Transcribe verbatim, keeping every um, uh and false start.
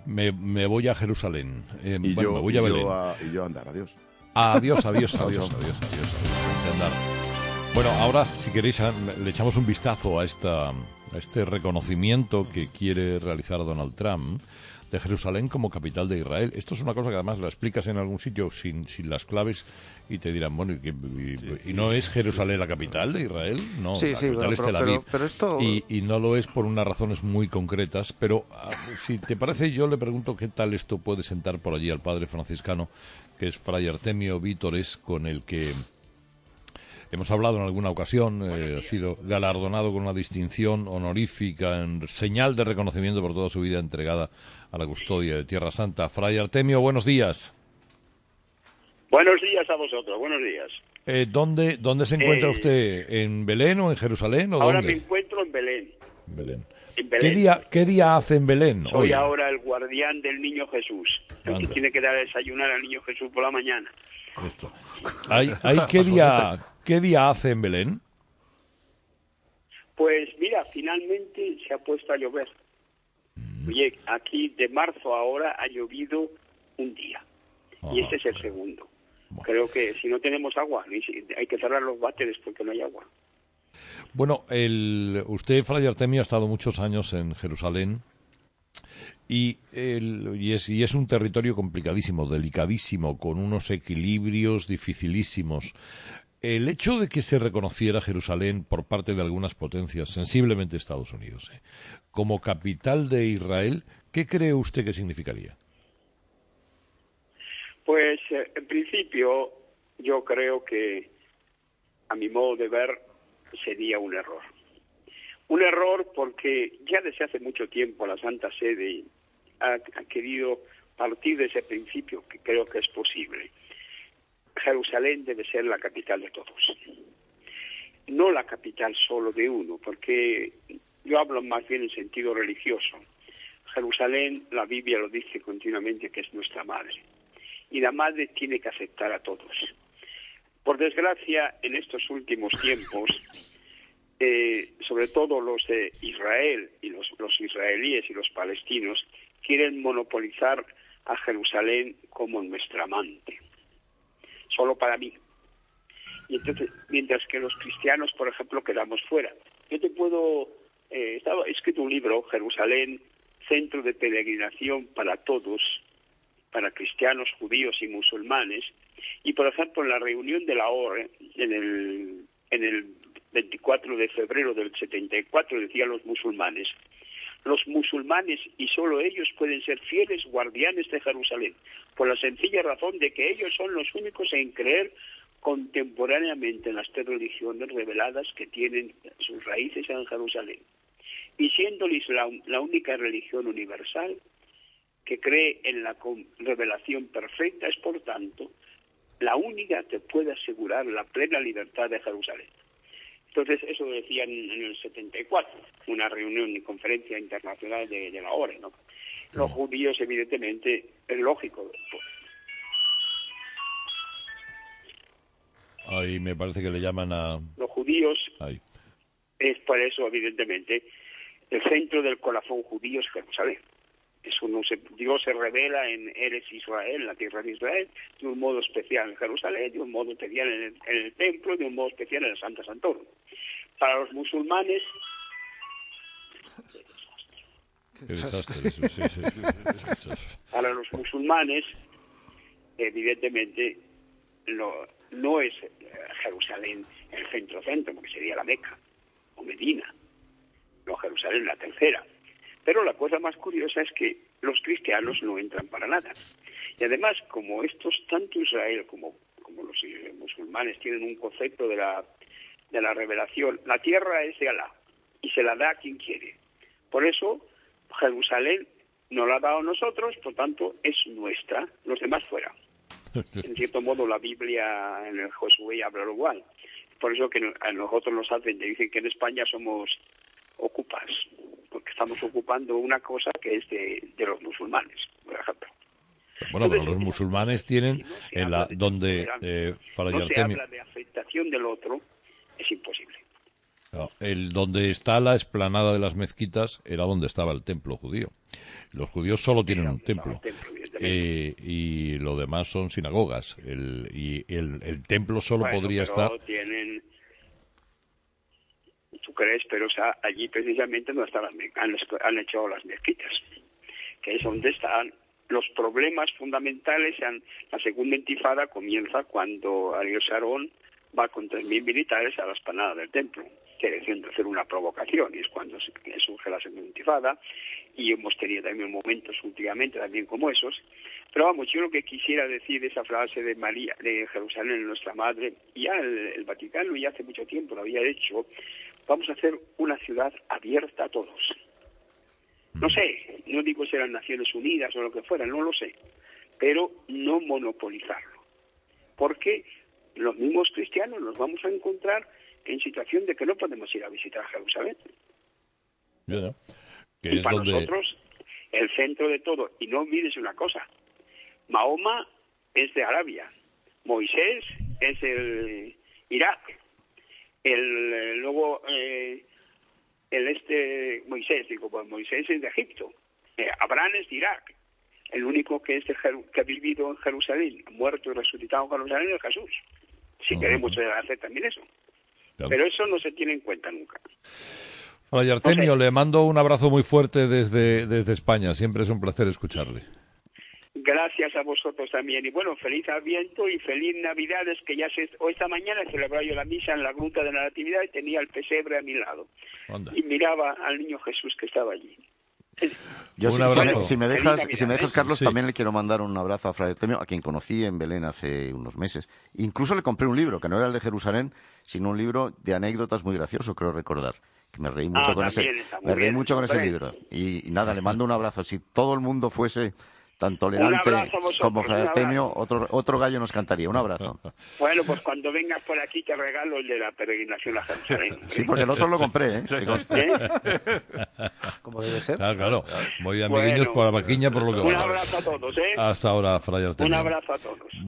me, me voy a Jerusalén. Eh, y, bueno, yo, me voy a y, Belén. yo a, y yo a andar, adiós. Adiós, adiós, adiós, adiós, adiós, adiós, de andar. Bueno, ahora si queréis le echamos un vistazo a esta a este reconocimiento que quiere realizar Donald Trump de Jerusalén como capital de Israel. Esto es una cosa que además la explicas en algún sitio sin, sin las claves y te dirán, bueno, ¿y, qué, y, sí, y no es Jerusalén sí, la capital de Israel? No, sí, la sí, capital bueno, es pero, Tel Aviv. Pero, pero esto... y, y no lo es por unas razones muy concretas, pero si te parece, yo le pregunto qué tal esto puede sentar por allí al padre franciscano, que es Fray Artemio Vítores, con el que hemos hablado en alguna ocasión. Eh, ha sido galardonado con una distinción honorífica en señal de reconocimiento por toda su vida entregada a la custodia de Tierra Santa. Fray Artemio, buenos días. Buenos días a vosotros, buenos días. Eh, ¿dónde, ¿Dónde se encuentra eh, usted? ¿En Belén o en Jerusalén? ¿O ahora dónde? me encuentro en Belén. Belén. En Belén. ¿Qué día, ¿Qué día hace en Belén? Soy hoy? ahora el guardián del niño Jesús, el Anda. que tiene que dar a desayunar al niño Jesús por la mañana. Esto. ¿Hay, hay qué día, qué día hace en Belén? Pues mira, finalmente se ha puesto a llover. Mm. Oye, aquí de marzo ahora ha llovido un día. Ah, y este es el bueno. segundo. Bueno. Creo que si no tenemos agua, hay que cerrar los váteres porque no hay agua. Bueno, el, usted, Fray Artemio, ha estado muchos años en Jerusalén. Y, el, y, es, y es un territorio complicadísimo, delicadísimo, con unos equilibrios dificilísimos. El hecho de que se reconociera Jerusalén por parte de algunas potencias, sensiblemente Estados Unidos, ¿eh? como capital de Israel, ¿qué cree usted que significaría? Pues, eh, en principio, yo creo que, a mi modo de ver, sería un error. Un error porque ya desde hace mucho tiempo la Santa Sede ha, ha querido partir de ese principio, que creo que es posible. Jerusalén debe ser la capital de todos, no la capital solo de uno, porque yo hablo más bien en sentido religioso. Jerusalén, la Biblia lo dice continuamente, que es nuestra madre, y la madre tiene que aceptar a todos. Por desgracia, en estos últimos tiempos, Eh, sobre todo los de Israel y los, los israelíes y los palestinos quieren monopolizar a Jerusalén como nuestra amante, solo para mí. Y entonces, mientras que los cristianos, por ejemplo, quedamos fuera. Yo te puedo, eh, estaba he escrito un libro, Jerusalén, centro de peregrinación para todos, para cristianos, judíos y musulmanes. Y por ejemplo, en la reunión de la O N U, en el, en el veinticuatro de febrero del setenta y cuatro, decían los musulmanes: los musulmanes y solo ellos pueden ser fieles guardianes de Jerusalén, por la sencilla razón de que ellos son los únicos en creer contemporáneamente en las tres religiones reveladas que tienen sus raíces en Jerusalén. Y siendo el Islam la única religión universal que cree en la revelación perfecta, es por tanto la única que puede asegurar la plena libertad de Jerusalén. Entonces, eso decían en el setenta y cuatro, una reunión y conferencia internacional de, de la O N U, ¿no? Los judíos, evidentemente, es lógico. Ahí me parece que le llaman a... Los judíos, Ahí. Es por eso, evidentemente, el centro del corazón judío es Jerusalén. Es uno, Dios se revela en Eretz Israel, la tierra de Israel, de un modo especial en Jerusalén, de un modo especial en el, en el templo, de un modo especial en el Santa Santorum. Para los musulmanes... Qué desastre. Sí, sí, sí, sí. Para los musulmanes, evidentemente, no, no es Jerusalén el centro-centro, porque sería la Meca o Medina. No, Jerusalén la tercera. Pero la cosa más curiosa es que los cristianos no entran para nada. Y además, como estos, tanto Israel como, como los musulmanes, tienen un concepto de la, de la revelación, la tierra es de Alá y se la da a quien quiere. Por eso, Jerusalén nos la ha dado a nosotros, por tanto, es nuestra, los demás fuera. En cierto modo, la Biblia en el Josué habla lo igual. Por eso que a nosotros nos hacen, dicen que en España somos ocupas, porque estamos ocupando una cosa que es de, de los musulmanes, por ejemplo. Bueno, Entonces, pero los musulmanes tienen, si no en la de donde eh, Fray no Artemio... se habla de aceptación del otro, es imposible. Claro, el donde está la explanada de las mezquitas era donde estaba el templo judío. Los judíos solo tienen un templo, eh, y lo demás son sinagogas. El, y el, el templo solo bueno, podría pero estar... tienen... ¿Tú crees? Pero o sea, allí precisamente no están las me- han, han hecho las mezquitas, que es donde están los problemas fundamentales. Han, la segunda intifada comienza cuando Ariel Sharon va con tres mil militares a la explanada del templo, quiere decir hacer una provocación, y es cuando se, surge la segunda intifada, y hemos tenido también momentos últimamente también como esos. Pero vamos, yo lo que quisiera decir de esa frase de María, de Jerusalén, nuestra madre, ya el, el Vaticano ya hace mucho tiempo lo había hecho. Vamos a hacer una ciudad abierta a todos. No sé, no digo si eran Naciones Unidas o lo que fuera, no lo sé, pero no monopolizarlo, porque los mismos cristianos nos vamos a encontrar en situación de que no podemos ir a visitar Jerusalén. Yeah. Que Y es para donde... nosotros, el centro de todo, y no olvides una cosa, Mahoma es de Arabia, Moisés es el Irak, el, el luego eh, el este Moisés, digo, pues Moisés es de Egipto, eh, Abraham es de Irak, el único que es de Jeru- que ha vivido en Jerusalén, muerto y resucitado en Jerusalén es Jesús. Si uh-huh. queremos hacer también eso. Claro. Pero eso no se tiene en cuenta nunca. Fray Artemio, no sé. Le mando un abrazo muy fuerte desde, desde España. Siempre es un placer escucharle. Gracias a vosotros también. Y bueno, feliz Adviento y feliz Navidades, que ya se... Hoy esta mañana he celebrado yo la misa en la Gruta de la Natividad y tenía el pesebre a mi lado. Anda. Y miraba al niño Jesús que estaba allí. Yo, si, si, me, si, me dejas, si me dejas, Carlos, sí. también le quiero mandar un abrazo a Fray Artemio, a quien conocí en Belén hace unos meses. Incluso le compré un libro, que no era el de Jerusalén, sino un libro de anécdotas muy gracioso, creo recordar. Que me reí mucho ah, con ese, me reí mucho con ese libro. Y, y nada, le mando un abrazo. Si todo el mundo fuese tan tolerante como Fray Artemio, otro, otro gallo nos cantaría. Un abrazo. Bueno, pues cuando vengas por aquí te regalo el de la peregrinación a Jerusalén. Sí, porque el otro lo compré, ¿eh? ¿Eh? Como debe ser. Claro, claro. Muy amiguiños bueno, por la vaquiña, por lo que un va. abrazo a todos, ¿eh? Hasta ahora, Fray Artemio. Un abrazo a todos.